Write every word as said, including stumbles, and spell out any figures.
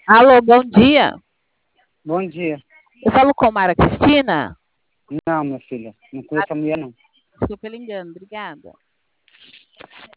Alô, bom dia. Bom dia. Eu falo com Mara Cristina? Não, minha filha, não conheço a mulher, não. Desculpa pelo engano, obrigada.